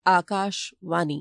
आकाशवाणी।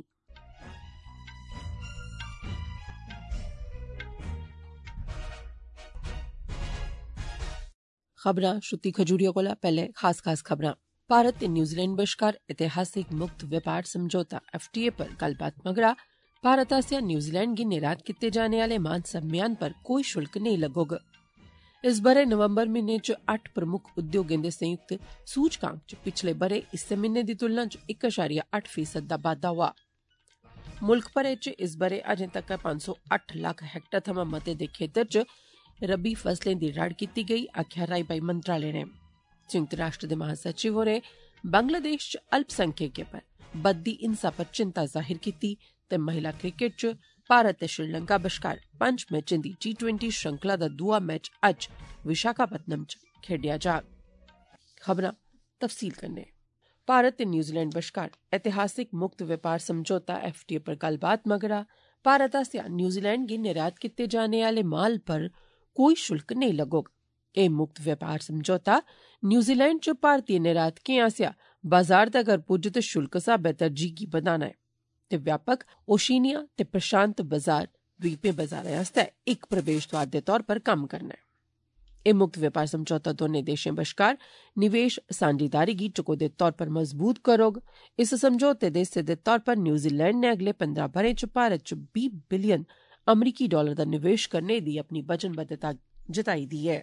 खबरां श्रुति खजूरिया कोला पैहले खास खबरां। भारत ते न्यूजीलैंड बश्कार ऐतिहासिक मुक्त व्यापार समझौता FTA पर गल्लबात मगरा भारत आसेआ न्यूजीलैंड गी निर्यात कीते जाने आले माल सम्यान पर कोई शुल्क नेईं लगोग। इस बरे नवंबर म्हीने च 8 प्रमुख उद्योगें दे संयुक्त सूचकांक च पिछले बरे इस्सै म्हीने दी तुलना च 1.8% दा बाद्धा होआ। मुल्ख भरै च इस बरे अजें तक्कर 508 लक्ख हेक्टेयर थमां मते दे खेतर च रबी फसलें दी रड़ कीती गेई, आखेआ राई बाई मंत्रालय ने। संयुक्त राष्ट्र दे महासचिव होरें बंगलादेश च अल्पसंख्यकें पर बधदी हिंसा पर चिंता जाहिर कीती ते महिला क्रिकेट च भारत ते श्रीलंका बश्कार 5 मैचें दी T20 श्रृंखला दा दूआ मैच अज्ज विशाखापत्तनम च खेडेआ जाग। खबरां तफसील कन्नै। भारत ते न्यूजीलैंड बश्कार ऐतिहासिक मुक्त व्यापार समझौता FTA पर गल्लबात मगरा भारत आसेआ न्यूजीलैंड गी निर्यात कीते जाने आले माल पर कोई शुल्क नेईं लगोग। एह् मुक्त व्यापार समझौता न्यूजीलैंड च भारतीय निर्यातकें आसेआ बाजार तगर पुज्ज ते शुल्क स्हाबै तरजीह गी बधाना ऐ ते व्यापक ओशिनिया ते प्रशांत बाजार द्वीपें बाजारें आस्तै इक प्रवेश द्वार दे तौर पर कम्म करना ऐ। एह् मुक्त व्यापार समझौता दोनें देशें बश्कार निवेश सांझेदारी गी टकोह्दे तौर पर मजबूत करोग। इस समझौते दे हिस्से दे तौर पर न्यूजीलैंड ने अगले 15 ब'रें च भारत च $20 बिलियन दा निवेश करने दी अपनी वचनबद्धता जताई दी ऐ।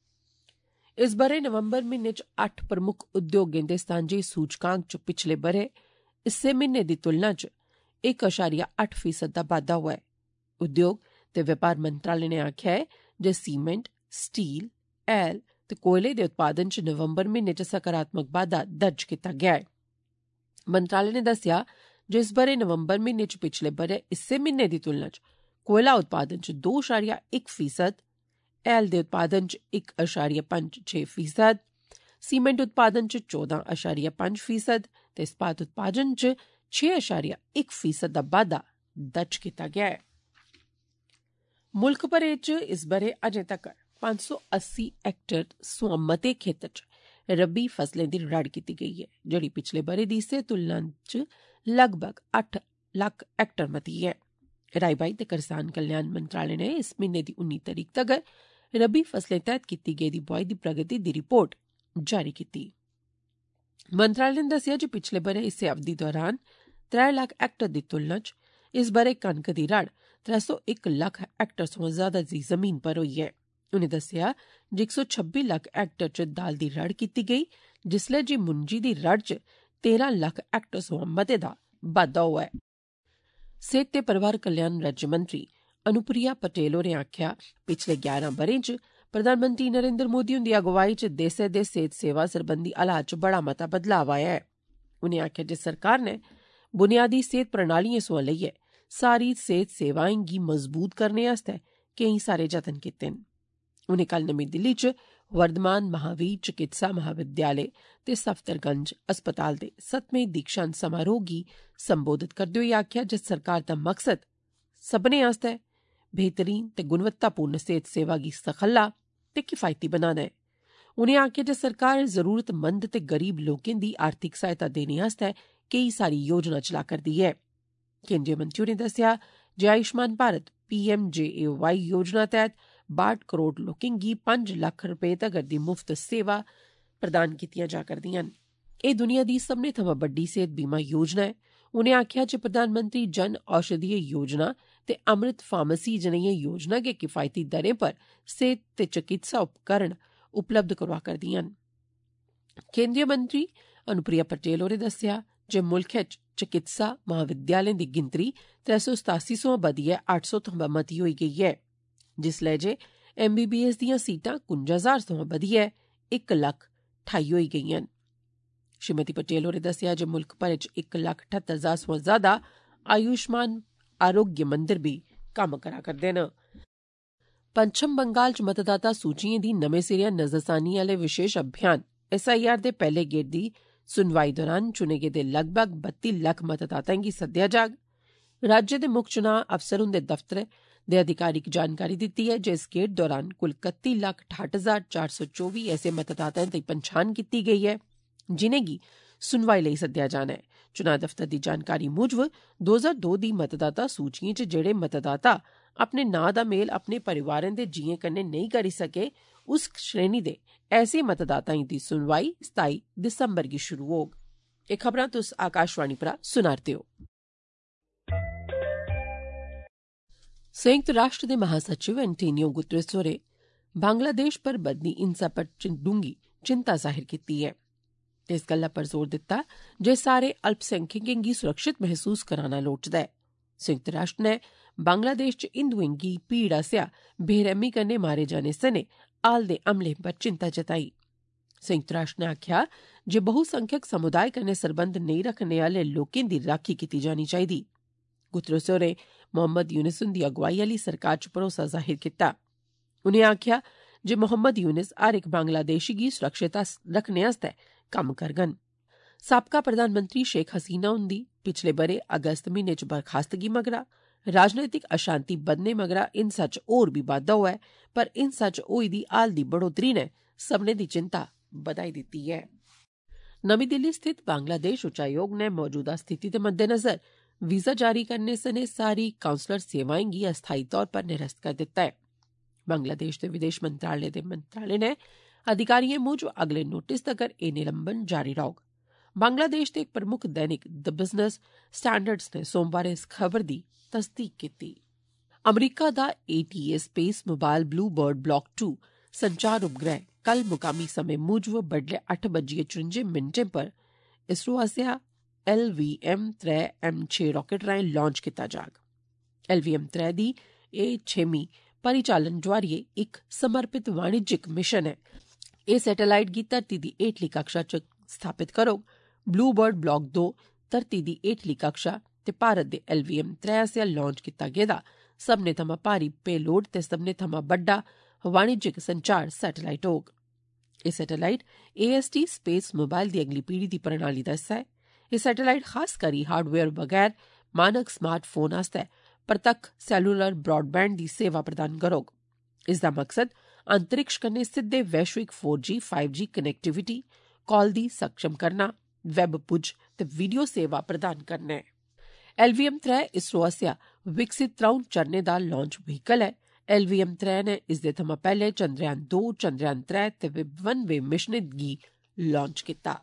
इस बरे नवंबर म्हीने च 8 प्रमुख उद्योगें दे सांझे सूचकांक च पिछले बरे इस्सै म्हीने दी तुलना च 1.8% दा बाद्धा होआ ऐ। उद्योग ते व्यापार मंत्रालय ने आखेआ ऐ जे सीमेंट, स्टील, हैल ते कोयले दे उत्पादन च नवंबर म्हीने च सकारात्मक बाद्धा दर्ज कीता गेआ ऐ। मंत्रालय ने दस्सेआ जे इस बरे नवंबर म्हीने च पिछले बरे इस्सै म्हीने दी तुलना च कोयला उत्पादन च 2.1%, हैल दे उत्पादन च 1.56%, सीमेंट उत्पादन च 14.5% ते इस्पात उत्पादन च 6.1% दा बाद्धा दर्ज कीता गेआ ऐ। मुल्ख भरै च इस बरे अजें तक्कर 580 हेक्टेयर सोयां मते खेतर च रबी फसलें दी रड़ कीती गेई ऐ, जेह्ड़ी पिछले बरे दी इस्सै तुलना च लगभग 8 लक्ख हेक्टेयर मती ऐ। राई बाई ते करसान कल्याण मंत्रालय ने इस म्हीने दी 19 तरीक तगर रबी फसलें तैह्त कीती गेदी बुआई दी प्रगति दी रिपोर्ट जारी कीती। मंत्रालय ने दस्सेआ जे पिछले बरे इस्सै अवधि दौरान 3 लक्ख हेक्टेयर दी तुलना च इस बरे कनक दी रड़ 301 लक्ख हेक्टेयर सोयां ज्यादा दी जमीन पर होई ऐ। उनें दस्सेआ जे 126 लक्ख हेक्टेयर च दाल दी रड़ कीती गेई, जिसलै जे मुंजी दी रड़ च 13 लक्ख हेक्टेयर सोयां मते दा बाद्धा होआ ऐ। सेहत ते परिवार कल्याण राज्य मंत्री अनुप्रिया पटेल होरें आखेआ पिछले 11 ब'रें च प्रधानमंत्री नरेंद्र मोदी हुंदी अगुवाई च देसै दे सेहत सेवा सरबंधी हालात च बड़ा मता बदलाव आया ऐ। उनें आखेआ जे सरकार ने बुनियादी सेहत प्रणालिएं सोयां लेइयै सारी सेहत सेवाएं गी मजबूत करने आस्तै केईं सारे जतन कीते न। उनें कल नमीं दिल्ली च वर्धमान महावीर चिकित्सा महाविद्यालय ते सफदरगंज अस्पताल दे 7वें दीक्षांत समारोह गी संबोधित करदे होई आखेआ जे सरकार दा मकसद सभनें आस्तै बेहतरीन ते गुणवत्तापूर्ण सेहत सेवा गी सखल्ला ते किफायती बनाना ऐ। उनें आखेआ जे सरकार जरूरतमंद ते गरीब लोकें दी आर्थिक सहायता देने आस्तै केई सारी योजना चला करदी ऐ। केंद्रीय मंत्री होरें दस्सेआ जे आयुष्मान भारत PMJAY योजना तैह्त 62 करोड़ लोकें गी 5 लक्ख रपे तगर दी मुफ्त सेवा प्रदान कीतियां जा करदियां न। एह् दुनिया दी सभनें थमां बड्डी सेहत बीमा योजना ऐ। उनें आखेआ जे प्रधानमंत्री जन औषधीय योजना ते अमृत फार्मेसी जनेहियां योजना गै किफायती दरें पर सेहत ते चिकित्सा उपकरण उपलब्ध करोआ करदियां न। केंद्रीय मंत्री अनुप्रिया पटेल होरें दस्सेआ जे मुल्खै च चिकित्सा महाविद्यालयें दी गिनतरी 387 सोयां बधियै 800 थमां मती होई गेई ऐ, जिसलै जे MBBS दियां सीटां 51,000 सोयां बधियै 1,28,000 होई गेईयां न। श्रीमती पटेल होरें दस्सेआ जे मुल्ख भरै च 1,78,000 सोयां ज्यादा आयुष्मान आरोग्य मंदिर बी कम्म करा करदे न। पच्छम बंगाल च मतदाता सूचिएं दी नमें सिरेआ नजरसानी आह्ले विशेष अभियान SIR दे पैह्ले गेड़ दी सुनवाई दौरान चुने गेदे लगभग 32 लक्ख मतदाताएं गी सद्देआ जाग। राज्य दे मुक्ख चुनां अफसर हुंदे दफ्तरै दे अधिकारिक जानकारी दित्ती ऐ जे इस गेड़ दौरान कुल 31,68,424 ऐसे मतदाताएं दी पन्छान कीती गेई ऐ जिनेंगी सुनवाई लेई सद्देआ जाना ऐ, चुनां दफ्तर दी जानकारी मूजब 2002 दी मतदाता सूचियें च जेड़े मतदाता अपने नां दा मेल अपने परिवारें दे जीएं कन्नै नेईं करी सके उस श्रेणी दे ऐसे मतदाताएं दी सुनवाई 27 दिसंबर गी शुरू होग। एह् खबरां तुस आकाशवाणी परा सुना'रदे ओ। संयुक्त राष्ट्र दे महासचिव एंटोनियो गुतरेस होरें बांग्लादेश पर बधदी हिंसा पर डूंगी चिंता जाहिर कीती ऐ ते इस गल्ला पर जोर दित्ता जे सारे अल्पसंख्यकें गी सुरक्षित महसूस कराना लोड़चदा ऐ। संयुक्त राष्ट्र ने बांग्लादेश च हिंदुएं गी भीड़ आसेआ बेरहमी कन्नै मारे जाने सने हाल दे हमलें पर चिंता जताई। संयुक्त राष्ट्र ने आखेआ जे बहुसंख्यक समुदाय कन्नै सरबंध नेईं रखने आह्ले लोकें दी राखी कीती जानी चाहिदी। गुतरेस होरें मोहम्मद यूनुस हुंदी अगुवाई आह्ली सरकार च भरोसा जाहिर कीता। उनें आखेआ जे मोहम्मद यूनुस हर इक बांग्लादेशी गी सुरक्षित रखने आस्तै कम्म करङन। साबका प्रधानमंत्री शेख हसीना हुंदी पिछले ब'रे अगस्त म्हीने च बरखास्तगी मगरा राजनीतिक अशांति बधने मगरा हिंसा च होर बी बाद्धा होआ ऐ, पर हिंसा च होई दी हाल दी बढ़ोतरी ने सभनें दी चिंता बधाई दित्ती ऐ। नमीं दिल्ली स्थित बांग्लादेश उच्चायोग ने मौजूदा स्थिति दे मद्देनजर वीजा जारी करने सने सारी काउंसलर सेवाएं गी अस्थायी तौर पर निरस्त कर दित्ता है। बांग्लादेश दे विदेश मंत्रालय ने अधिकारियों मूजब अगले नोटिस तगर एह् निलंबन जारी रौह्ग। बांग्लादेश दे इक प्रमुख दैनिक द बिजनेस स्टैंडर्ड्स ने सोमवार इस खबर दी तस्दीक कीती। अमरीका दा ATA space mobile blue bird block 2 संचार उपग्रह कल मुकामी समें मूजब बडलै 8:54 पर इसरो आसेआ LVM-3M6 रॉकेट राहें लांच कीता जाग। LVM-3 दी एह् 6वीं परिचालन जुआरिये इक समर्पित वाणिज्यिक मिशन ऐ। एह् सैटेलाइट गी धरती दी हेठली कक्षा च स्थापित करोग। ब्लू बर्ड ब्लॉक 2 धरती दी हेठली कक्षा ते भारत दे LVM-3 आसेआ लांच कीता गेदा सभनें थमां भारी पेलोड ते सभनें थमां बड्डा वाणिज्यिक संचार सैटेलाइट होग। एह् सैटेलाइट AST स्पेस मोबाइल दी अगली पीढ़ी दी प्रणाली दा हिस्सा ऐ। एह् सैटेलाइट खास करी हार्डवेयर बगैर मानक स्मार्टफोन आस्तै परतक्ख सैलुलर ब्रॉडबैंड दी सेवा प्रदान करोग। इसदा मकसद अंतरिक्ष कन्नै सिद्धे वैश्विक 4G 5G कनेक्टिविटी कॉल दी सक्षम करना, वैब पुज्ज ते वीडियो सेवा प्रदान करना ऐ। LVM-3 इसरो आसेआ विकसित 3 चरणें दा लांच व्हीकल ऐ। LVM-3 ने इसदे थमां पैह्ले चंद्रयान 2, चंद्रयान 3 ते वनवे मिशनें गी लांच कीता।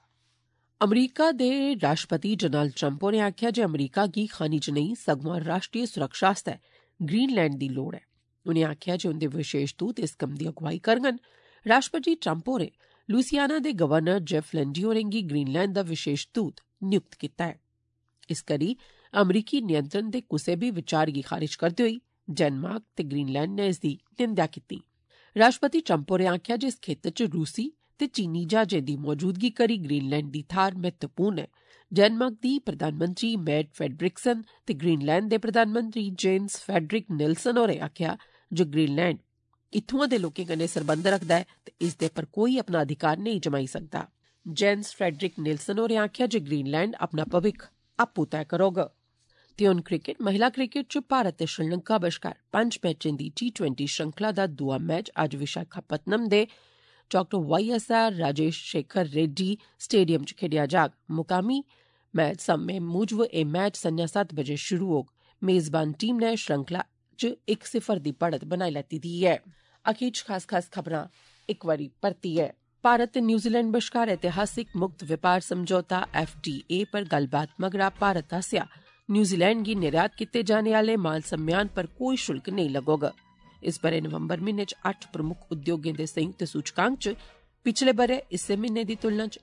अमरीका दे राष्ट्रपति डोनाल्ड ट्रंप होरें आखेआ जे अमरीका गी खनिज नेईं सगुआं राष्ट्रीय सुरक्षा आस्तै ग्रीनलैंड दी लोड़ ऐ। उनें आखेआ जे उंदे विशेष दूत इस कम्म दी अगुवाई करङन। राष्ट्रपति ट्रंप होरें लुसियाना दे गवर्नर जेफ लैंडी होरें गी ग्रीनलैंड दा विशेष दूत नियुक्त कीता ऐ। इस करी अमरीकी नियंत्रण दे कुसै बी विचार गी खारिज करदे होई डेनमार्क ते ग्रीनलैंड ने इसदी निंदेआ कीती। राष्ट्रपति ट्रंप होरें आखेआ जे इस खेतर च रूसी ते चीनी जहाजें दी मौजूदगी करी ग्रीनलैंड दी थाह्र महत्वपूर्ण ऐ। डेनमार्क दी प्रधानमंत्री मैट फ्रेडरिक्सन ते ग्रीनलैंड दे प्रधानमंत्री जेन्स फ्रेडरिक निल्सन होरें आखेआ जे ग्रीनलैंड इत्थुआं दे लोकें कन्नै सरबंध रखदा ऐ ते इसदे पर कोई अपना अधिकार नेईं जमाई सकदा। जेन्स फ्रेडरिक निल्सन होरें आखेआ जे ग्रीनलैंड अपना भविक्ख आपूं तय करोग। ते हुन क्रिकेट महिला क्रिकेट च भारत ते श्रीलंका बश्कार 5 मैचें दी T20 श्रृंखला दा दूआ मैच अज्ज विशाखापत्तनम दे डॉ. YSR राजेश शेखर रेड्डी स्टेडियम च खेडेआ जाग। मुकामी मैच समें मूजब एह् मैच संञा 7 बजे शुरू होग। मेजबान टीम ने श्रृंखला च 1-0 दी बढ़त बनाई लैती दी ऐ। अखीर च खास खबरां इक बारी परतियै। भारत ते न्यूजीलैंड बश्कार ऐतिहासिक मुक्त व्यापार समझौता FTA पर गल्लबात मगरा भारत आसेआ न्यूजीलैंड गी निर्यात कीते जाने आह्ले माल सम्यान पर कोई शुल्क नेईं लगोग। इस ब'रे नवंबर म्हीने च 8 प्रमुख उद्योगें दे संयुक्त सूचकांक च पिछले ब'रे इस्सै म्हीने दी तुलना च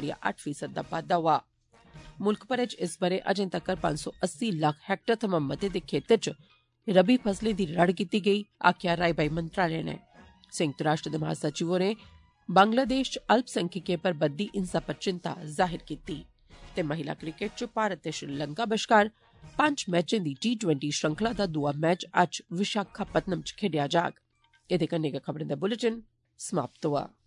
1.8% दा बाद्धा होआ। मुल्ख भरै च इस ब'रे अजें तक्कर 580 लक्ख हेक्टेयर थमां मते दे खेतर च रबी फसलें दी रड़ कीती गेई, आखेआ राई बाई मंत्रालय ने। संयुक्त राष्ट्र दे महासचिव होरें बांग्लादेश च अल्पसंख्यकें पर बद्दी हिंसा पर चिंता जाहिर कीती ते महिला क्रिकेट च भारत ते श्रीलंका बश्कार 5 मैचें दी T20 श्रृंखला दा दूआ मैच अज्ज विशाखापत्तनम च खेडेआ जाग। एह्दे कन्नै गै खबरें दा बुलेटिन समाप्त होआ।